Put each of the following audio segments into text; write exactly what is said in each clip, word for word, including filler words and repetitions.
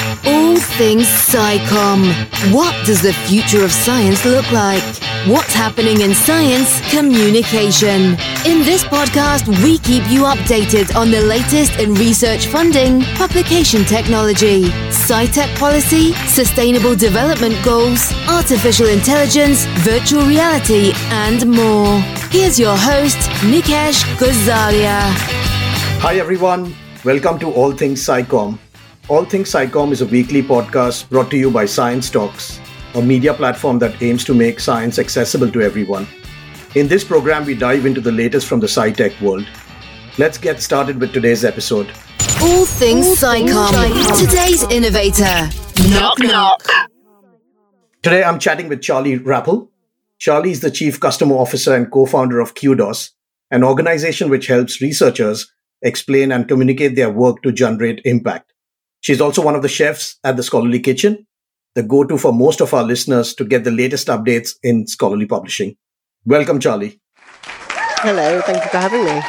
All things SciComm. What does the future of science look like? What's happening in science communication? In this podcast, we keep you updated on the latest in research funding, publication technology, SciTech policy, sustainable development goals, artificial intelligence, virtual reality, and more. Here's your host, Nikesh Gosalia. Hi everyone, welcome to All Things SciComm. All Things SciComm is a weekly podcast brought to you by Science Talks, a media platform that aims to make science accessible to everyone. In this program, we dive into the latest from the SciTech world. Let's get started with today's episode. All things SciComm. Today's innovator. Knock knock. Today, I'm chatting with Charlie Rappel. Charlie is the Chief Customer Officer and co-founder of Kudos, an organization which helps researchers explain and communicate their work to generate impact. She's also one of the chefs at the Scholarly Kitchen, the go-to for most of our listeners to get the latest updates in scholarly publishing. Welcome, Charlie. Hello, thank you for having me.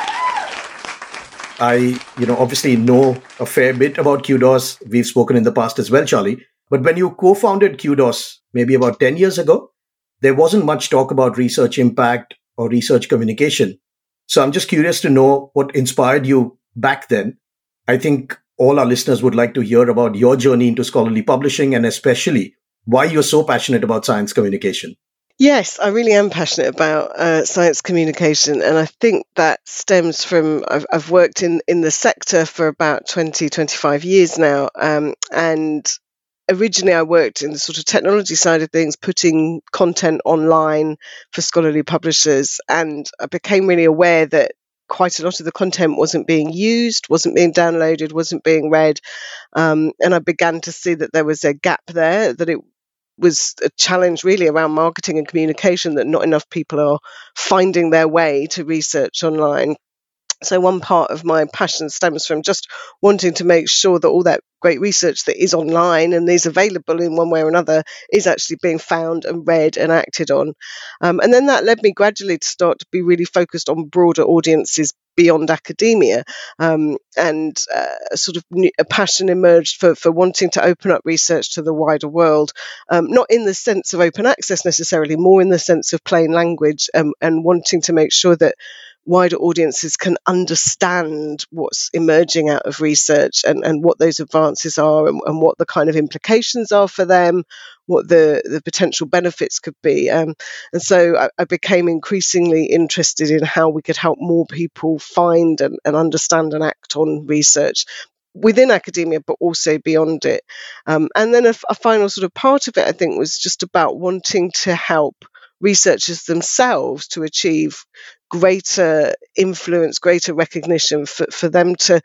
I, you know, obviously know a fair bit about Kudos. We've spoken in the past as well, Charlie. But when you co-founded Kudos maybe about ten years ago, there wasn't much talk about research impact or research communication. So I'm just curious to know what inspired you back then. I think all our listeners would like to hear about your journey into scholarly publishing and especially why you're so passionate about science communication. Yes, I really am passionate about uh, science communication. And I think that stems from, I've, I've worked in, in the sector for about twenty, twenty-five years now. Um, and originally I worked in the sort of technology side of things, putting content online for scholarly publishers. And I became really aware that quite a lot of the content wasn't being used, wasn't being downloaded, wasn't being read. Um, and I began to see that there was a gap there, that it was a challenge really around marketing and communication, that not enough people are finding their way to research online. So one part of my passion stems from just wanting to make sure that all that great research that is online and is available in one way or another is actually being found and read and acted on. Um, and then that led me gradually to start to be really focused on broader audiences beyond academia. Um, and uh, a sort of new, a passion emerged for, for wanting to open up research to the wider world, um, not in the sense of open access necessarily, more in the sense of plain language, um, and wanting to make sure that wider audiences can understand what's emerging out of research and, and what those advances are and, and what the kind of implications are for them, what the, the potential benefits could be. Um, and so I, I became increasingly interested in how we could help more people find and, and understand and act on research within academia, but also beyond it. Um, and then a, a final sort of part of it, I think, was just about wanting to help researchers themselves to achieve greater influence, greater recognition, for, for them to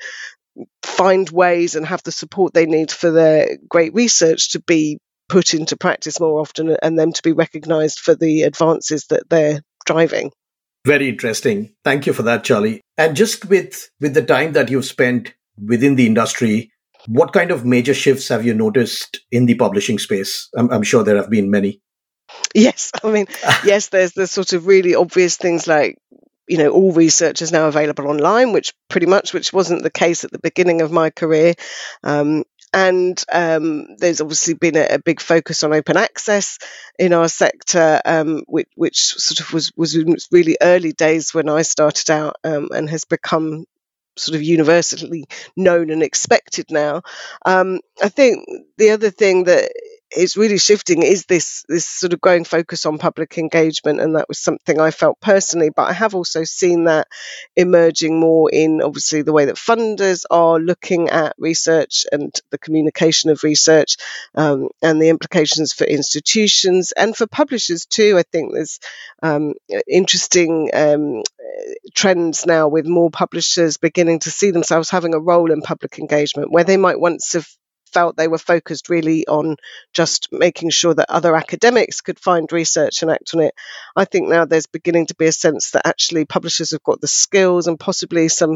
find ways and have the support they need for their great research to be put into practice more often and them to be recognized for the advances that they're driving. Very interesting. Thank you for that, Charlie. And just with, with the time that you've spent within the industry, what kind of major shifts have you noticed in the publishing space? I'm, I'm sure there have been many. Yes, I mean, yes, there's the sort of really obvious things like, you know, all research is now available online, which pretty much, which wasn't the case at the beginning of my career. Um, and um, there's obviously been a, a big focus on open access in our sector, um, which, which sort of was, was in its really early days when I started out, um, and has become sort of universally known and expected now. Um, I think the other thing that is really shifting is this this sort of growing focus on public engagement, and that was something I felt personally, but I have also seen that emerging more in obviously the way that funders are looking at research and the communication of research, um, and the implications for institutions and for publishers too. I think there's um, interesting um, trends now with more publishers beginning to see themselves having a role in public engagement, where they might once have felt they were focused really on just making sure that other academics could find research and act on it. I think now there's beginning to be a sense that actually publishers have got the skills and possibly some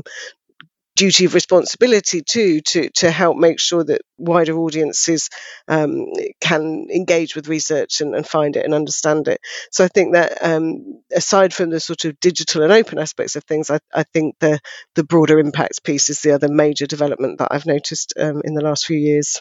duty of responsibility too to to help make sure that wider audiences um, can engage with research and, and find it and understand it. So I think that um, aside from the sort of digital and open aspects of things, I, I think the the broader impacts piece is the other major development that I've noticed um, in the last few years.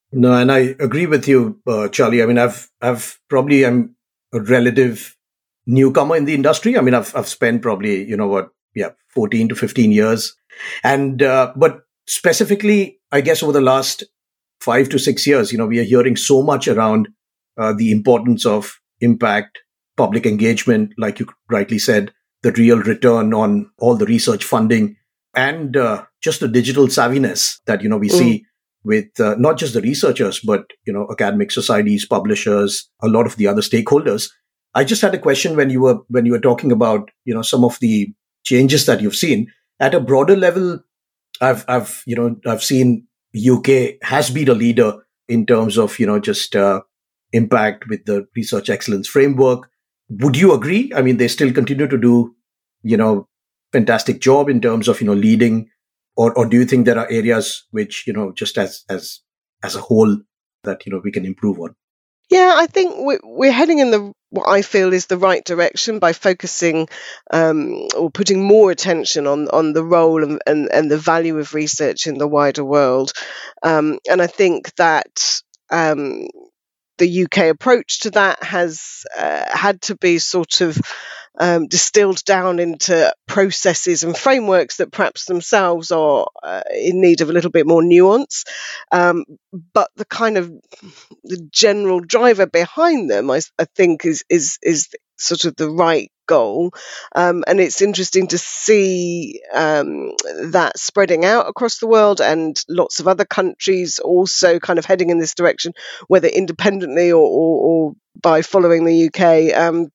No, and I agree with you, uh, Charlie. I mean, I've, I've probably, I'm a relative newcomer in the industry. I mean, I've, I've spent probably, you know what, yeah, fourteen to fifteen years. And, uh, but specifically, I guess over the last five to six years, you know, we are hearing so much around uh, the importance of impact, public engagement, like you rightly said, the real return on all the research funding, and uh, just the digital savviness that, you know, we mm. see with uh, not just the researchers, but, you know, academic societies, publishers, a lot of the other stakeholders. I just had a question when you were when you were talking about, you know, some of the changes that you've seen at a broader level. I've I've you know I've seen U K has been a leader in terms of, you know, just uh, impact with the research excellence framework. Would you agree? I mean, they still continue to do, you know, fantastic job in terms of, you know, leading, or or do you think there are areas which, you know, just as as as a whole that, you know, we can improve on? Yeah, I think we're, we're heading in the what I feel is the right direction by focusing um, or putting more attention on on the role and, and, and the value of research in the wider world. Um, and I think that um, the U K approach to that has uh, had to be sort of um, distilled down into processes and frameworks that perhaps themselves are uh, in need of a little bit more nuance. Um, but the kind of the general driver behind them, I, I think, is is is sort of the right goal. Um, and it's interesting to see um, that spreading out across the world, and lots of other countries also kind of heading in this direction, whether independently or, or, or by following the U K. Um,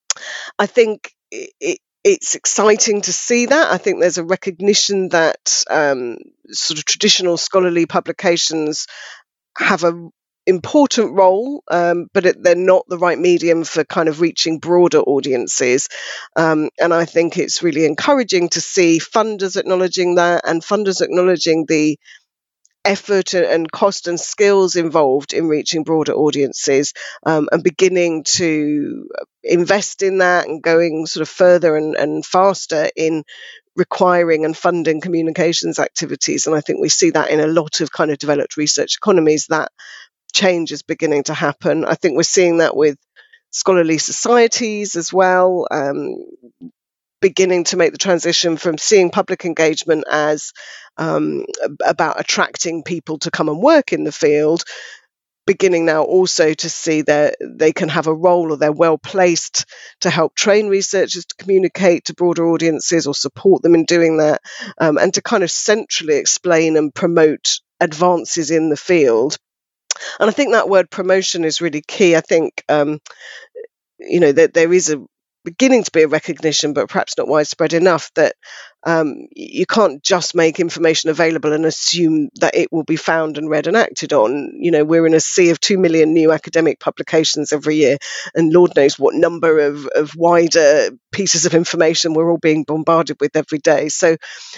I think it, it, it's exciting to see that. I think there's a recognition that um, sort of traditional scholarly publications have a important role, um, but it, they're not the right medium for kind of reaching broader audiences. Um, and I think it's really encouraging to see funders acknowledging that, and funders acknowledging the effort and cost and skills involved in reaching broader audiences, um, and beginning to invest in that and going sort of further and, and faster in requiring and funding communications activities. And I think we see that in a lot of kind of developed research economies, that change is beginning to happen. I think we're seeing that with scholarly societies as well, um, beginning to make the transition from seeing public engagement as um, about attracting people to come and work in the field, beginning now also to see that they can have a role, or they're well placed to help train researchers to communicate to broader audiences or support them in doing that, um, and to kind of centrally explain and promote advances in the field. And I think that word promotion is really key. I think, um, you know, that there is a beginning to be a recognition, but perhaps not widespread enough, that um, you can't just make information available and assume that it will be found and read and acted on. You know, we're in a sea of two million new academic publications every year, and Lord knows what number of, of wider pieces of information we're all being bombarded with every day. So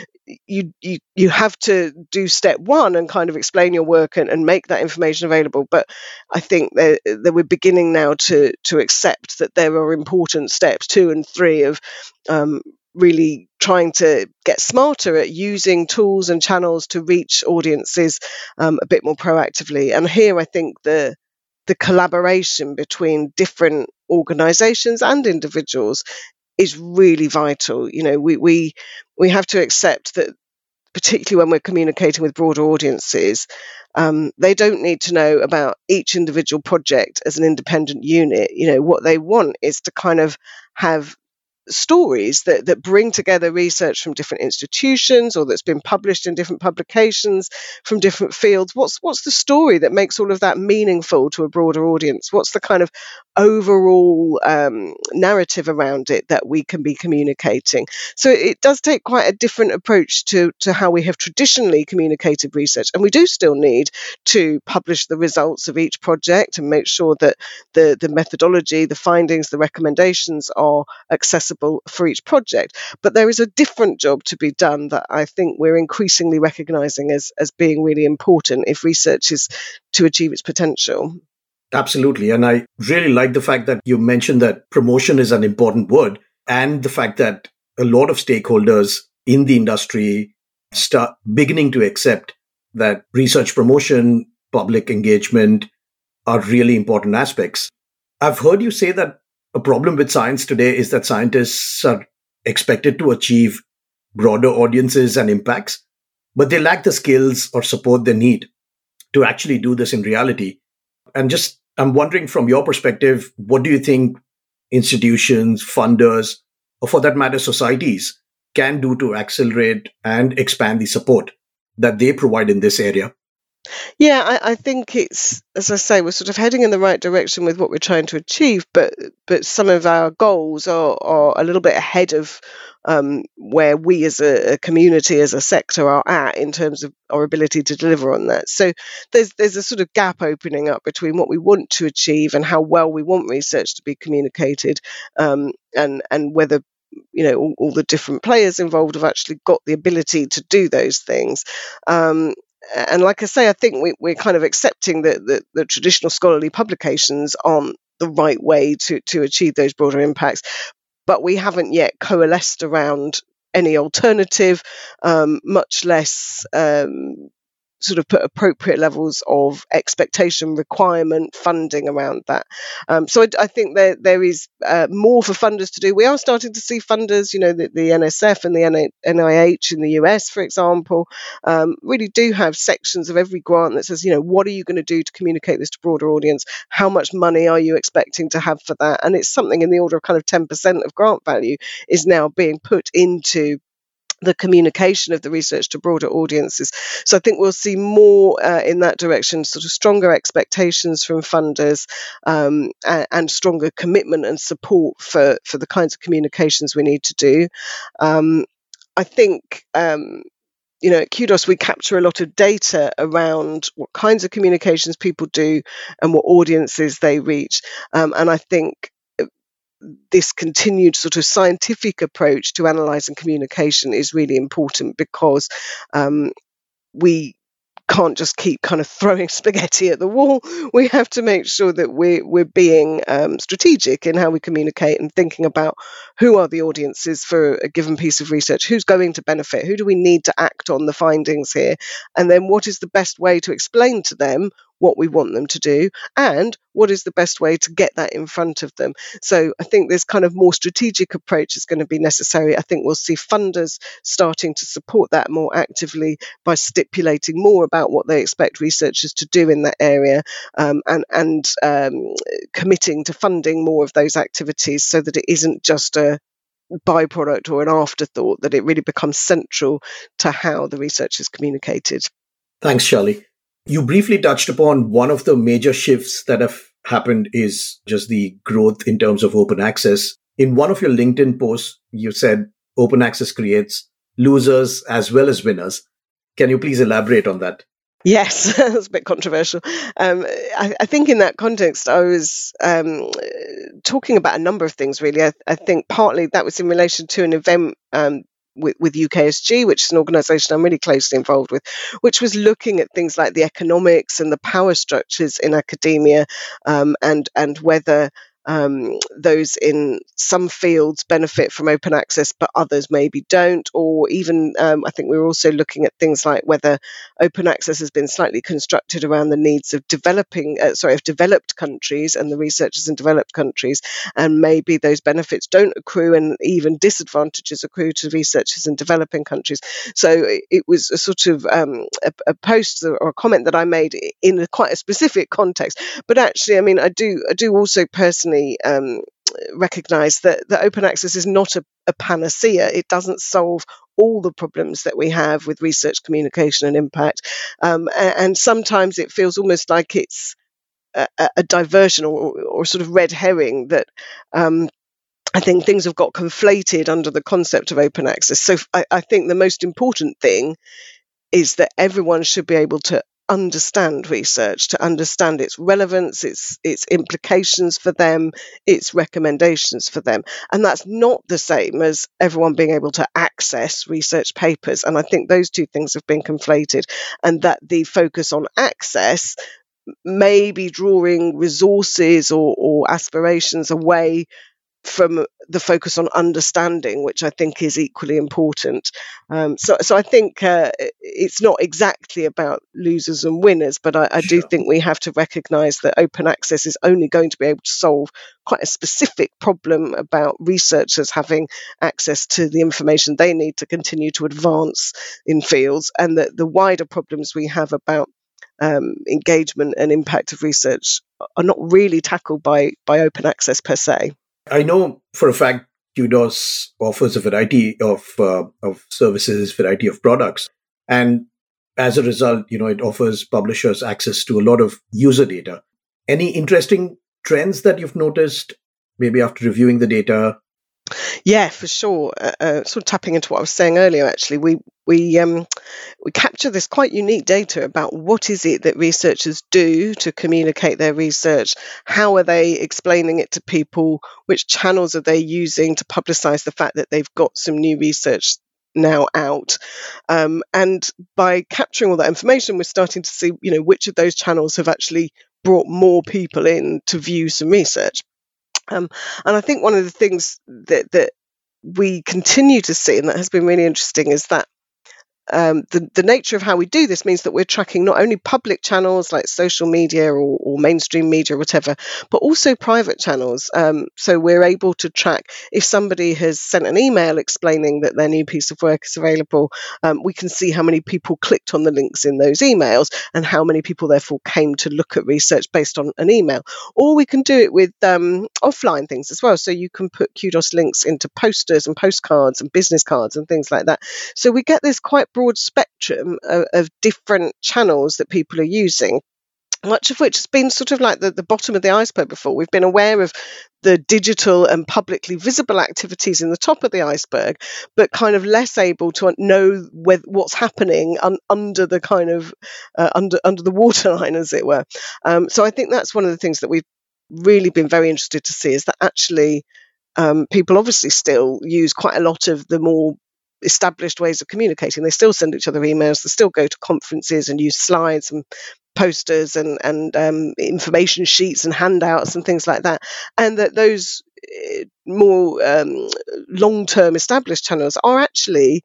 you you you have to do step one and kind of explain your work and, and make that information available. But I think that, that we're beginning now to to accept that there are important steps two and three of um, really trying to get smarter at using tools and channels to reach audiences um, a bit more proactively. And here I think the the collaboration between different organizations and individuals is really vital. You know, we we we have to accept that, particularly when we're communicating with broader audiences, um, they don't need to know about each individual project as an independent unit. You know, what they want is to kind of have stories that, that bring together research from different institutions, or that's been published in different publications from different fields. What's what's the story that makes all of that meaningful to a broader audience? What's the kind of overall um, narrative around it that we can be communicating? So it does take quite a different approach to, to how we have traditionally communicated research. And we do still need to publish the results of each project and make sure that the, the methodology, the findings, the recommendations are accessible for each project. But there is a different job to be done that I think we're increasingly recognizing as, as being really important if research is to achieve its potential. Absolutely. And I really like the fact that you mentioned that promotion is an important word, and the fact that a lot of stakeholders in the industry start beginning to accept that research promotion public engagement are really important aspects. I've heard you say that a problem with science today is that scientists are expected to achieve broader audiences and impacts, but they lack the skills or support they need to actually do this in reality. And just, I'm wondering from your perspective, what do you think institutions, funders, or for that matter, societies can do to accelerate and expand the support that they provide in this area? Yeah, I, I think it's, as I say, we're sort of heading in the right direction with what we're trying to achieve, but but some of our goals are, are a little bit ahead of um, where we as a, a community, as a sector, are at in terms of our ability to deliver on that. So there's there's a sort of gap opening up between what we want to achieve and how well we want research to be communicated, um, and and whether you know all, all the different players involved have actually got the ability to do those things. Um, And like I say, I think we, we're kind of accepting that the, the traditional scholarly publications aren't the right way to, to achieve those broader impacts, but we haven't yet coalesced around any alternative, um, much less um, sort of put appropriate levels of expectation, requirement, funding around that. Um, so I, I think there there is uh, more for funders to do. We are starting to see funders, you know, the, the N S F and the N I H in the U S, for example, um, really do have sections of every grant that says, you know, what are you going to do to communicate this to broader audience? How much money are you expecting to have for that? And it's something in the order of kind of ten percent of grant value is now being put into the communication of the research to broader audiences. So I think we'll see more uh, in that direction, sort of stronger expectations from funders, um, and, and stronger commitment and support for, for the kinds of communications we need to do. Um, I think, um, you know, at Kudos, we capture a lot of data around what kinds of communications people do and what audiences they reach. Um, and I think this continued sort of scientific approach to analysing communication is really important, because um, we can't just keep kind of throwing spaghetti at the wall. We have to make sure that we're, we're being um, strategic in how we communicate and thinking about who are the audiences for a given piece of research, who's going to benefit, who do we need to act on the findings here, and then what is the best way to explain to them what we want them to do, and what is the best way to get that in front of them. So I think this kind of more strategic approach is going to be necessary. I think we'll see funders starting to support that more actively by stipulating more about what they expect researchers to do in that area, um, and, and um, committing to funding more of those activities so that it isn't just a byproduct or an afterthought, that it really becomes central to how the research is communicated. Thanks, Charlie. You briefly touched upon one of the major shifts that have happened is just the growth in terms of open access. In one of your LinkedIn posts, you said open access creates losers as well as winners. Can you please elaborate on that? Yes, that's a bit controversial. Um, I, I think in that context, I was um, talking about a number of things, really. I, I think partly that was in relation to an event um, with, with U K S G, which is an organisation I'm really closely involved with, which was looking at things like the economics and the power structures in academia, um, and and whether um, those in some fields benefit from open access, but others maybe don't. Or even, um, I think we were also looking at things like whether open access has been slightly constructed around the needs of developing, uh, sorry, of developed countries and the researchers in developed countries, and maybe those benefits don't accrue and even disadvantages accrue to researchers in developing countries. So it was a sort of um, a, a post or a comment that I made in a quite a specific context. But actually, I mean, I do, I do also personally Um, recognize that, that open access is not a, a panacea. It doesn't solve all the problems that we have with research communication and impact. Um, and, and sometimes it feels almost like it's a, a diversion or, or sort of red herring that um, I think things have got conflated under the concept of open access. So I, I think the most important thing is that everyone should be able to understand research, to understand its relevance, its its implications for them, its recommendations for them. And that's not the same as everyone being able to access research papers. And I think those two things have been conflated, and that the focus on access may be drawing resources or, or aspirations away from the focus on understanding, which I think is equally important. Um, so, so I think uh, it's not exactly about losers and winners, but I, I do Sure. think we have to recognise that open access is only going to be able to solve quite a specific problem about researchers having access to the information they need to continue to advance in fields, and that the wider problems we have about um, engagement and impact of research are not really tackled by by open access per se. I know for a fact Kudos offers a variety of uh, of services, variety of products, and as a result, you know, it offers publishers access to a lot of user data. Any interesting trends that you've noticed, maybe after reviewing the data? Yeah, for sure. Uh, uh, sort of tapping into what I was saying earlier, actually, we we um, we capture this quite unique data about what is it that researchers do to communicate their research, how are they explaining it to people, which channels are they using to publicise the fact that they've got some new research now out. Um, and by capturing all that information, we're starting to see, you know, which of those channels have actually brought more people in to view some research. Um, and I think one of the things that, that we continue to see, and that has been really interesting, is that um, the, the nature of how we do this means that we're tracking not only public channels like social media or, or mainstream media or whatever, but also private channels. Um, so we're able to track if somebody has sent an email explaining that their new piece of work is available, um, we can see how many people clicked on the links in those emails and how many people therefore came to look at research based on an email. Or we can do it with um, offline things as well. So you can put Kudos links into posters and postcards and business cards and things like that. So we get this quite broad spectrum of, of different channels that people are using, much of which has been sort of like the, the bottom of the iceberg before. We've been aware of the digital and publicly visible activities in the top of the iceberg, but kind of less able to know whether, what's happening un, under the kind of uh, under under the waterline, as it were. Um, so I think that's one of the things that we've really been very interested to see, is that actually um, people obviously still use quite a lot of the more established ways of communicating. They still send each other emails, they still go to conferences and use slides and posters and, and um, information sheets and handouts and things like that. And that those more um, long-term established channels are actually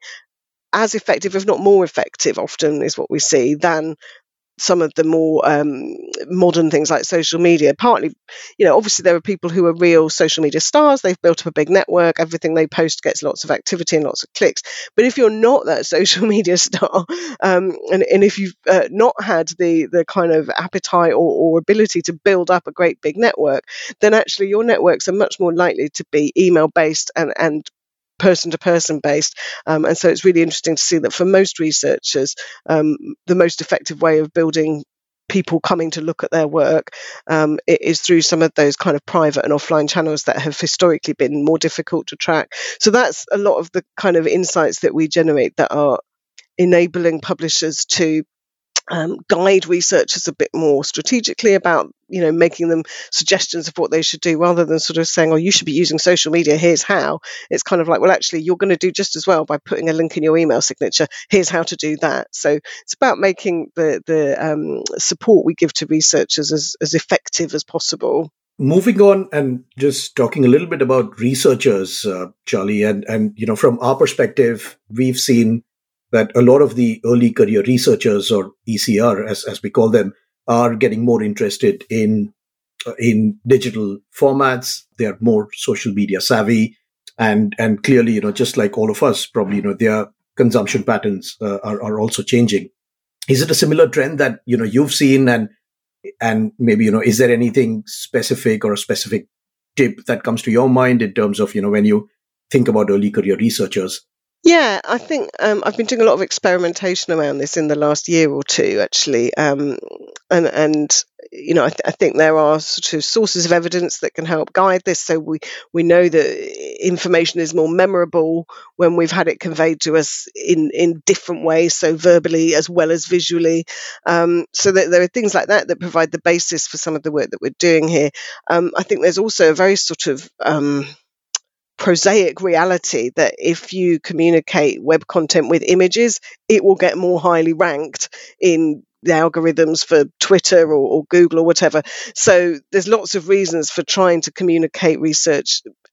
as effective, if not more effective, often is what we see, than some of the more um, modern things like social media. Partly, you know, obviously there are people who are real social media stars. They've built up a big network. Everything they post gets lots of activity and lots of clicks. But if you're not that social media star, um, and, and if you've uh, not had the the kind of appetite or, or ability to build up a great big network, then actually your networks are much more likely to be email based and and person to person based. Um, and so it's really interesting to see that for most researchers, um, the most effective way of building people coming to look at their work um, is through some of those kind of private and offline channels that have historically been more difficult to track. So that's a lot of the kind of insights that we generate that are enabling publishers to Um, guide researchers a bit more strategically about, you know, making them suggestions of what they should do, rather than sort of saying, oh, you should be using social media, here's how. It's kind of like, well, actually, you're going to do just as well by putting a link in your email signature. Here's how to do that. So it's about making the, the um, support we give to researchers as, as effective as possible. Moving on and just talking a little bit about researchers, uh, Charlie, and, and, you know, from our perspective, we've seen that a lot of the early career researchers, or E C R as, as we call them, are getting more interested in uh, in digital formats. They are more social media savvy, and and clearly, you know, just like all of us, probably, you know, their consumption patterns uh, are are also changing. Is it a similar trend that, you know, you've seen, and and maybe, you know, is there anything specific or a specific tip that comes to your mind in terms of, you know, when you think about early career researchers? Yeah, I think um, I've been doing a lot of experimentation around this in the last year or two, actually, um, and and you know I, th- I think there are sort of sources of evidence that can help guide this. So we we know that information is more memorable when we've had it conveyed to us in in different ways, so verbally as well as visually. Um, so that there are things like that that provide the basis for some of the work that we're doing here. Um, I think there's also a very sort of um, prosaic reality that if you communicate web content with images, it will get more highly ranked in the algorithms for Twitter or, or Google or whatever. So there's lots of reasons for trying to communicate research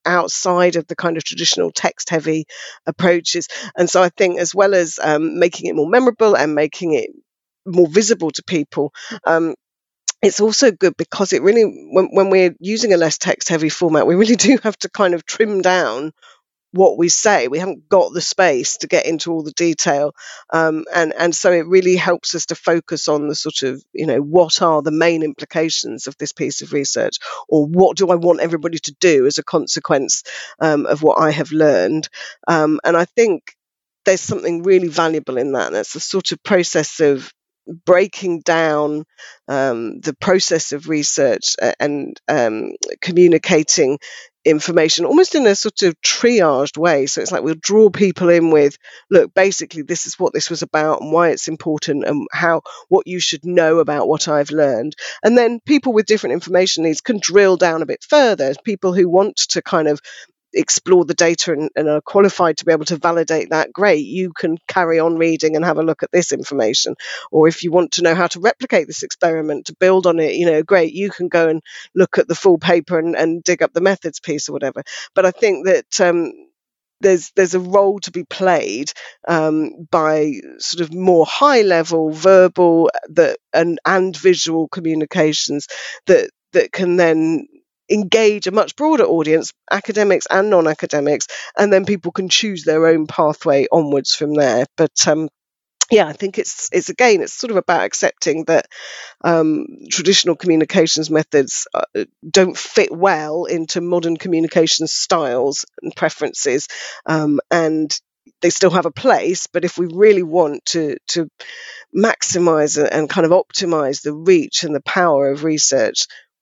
outside of the kind of traditional text-heavy approaches. And so I think, as well as um, making it more memorable and making it more visible to people, um, it's also good because it really, when, when we're using a less text-heavy format, we really do have to kind of trim down what we say. We haven't got the space to get into all the detail. Um, and, and so it really helps us to focus on the sort of, you know, what are the main implications of this piece of research, or what do I want everybody to do as a consequence um, of what I have learned. Um, and I think there's something really valuable in that. That's the sort of process of breaking down um, the process of research and um, communicating information almost in a sort of triaged way. So it's like we'll draw people in with, look, basically this is what this was about and why it's important and how, what you should know about what I've learned. And then people with different information needs can drill down a bit further. People who want to kind of explore the data and, and are qualified to be able to validate that, great, you can carry on reading and have a look at this information. Or if you want to know how to replicate this experiment, to build on it, you know, great, you can go and look at the full paper and, and dig up the methods piece or whatever. But I think that um, there's there's a role to be played um, by sort of more high level verbal that and and visual communications that that can then engage a much broader audience, academics and non-academics, and then people can choose their own pathway onwards from there. But um, yeah, I think it's it's again, it's sort of about accepting that um, traditional communications methods uh, don't fit well into modern communication styles and preferences, um, and they still have a place. But if we really want to to maximize and kind of optimize the reach and the power of research,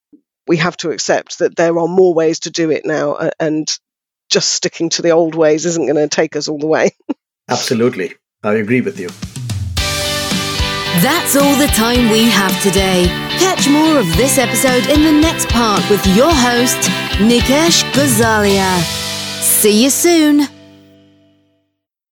we have to accept that there are more ways to do it now, and just sticking to the old ways isn't going to take us all the way. Absolutely. I agree with you. That's all the time we have today. Catch more of this episode in the next part with your host, Nikesh Gosalia. See you soon.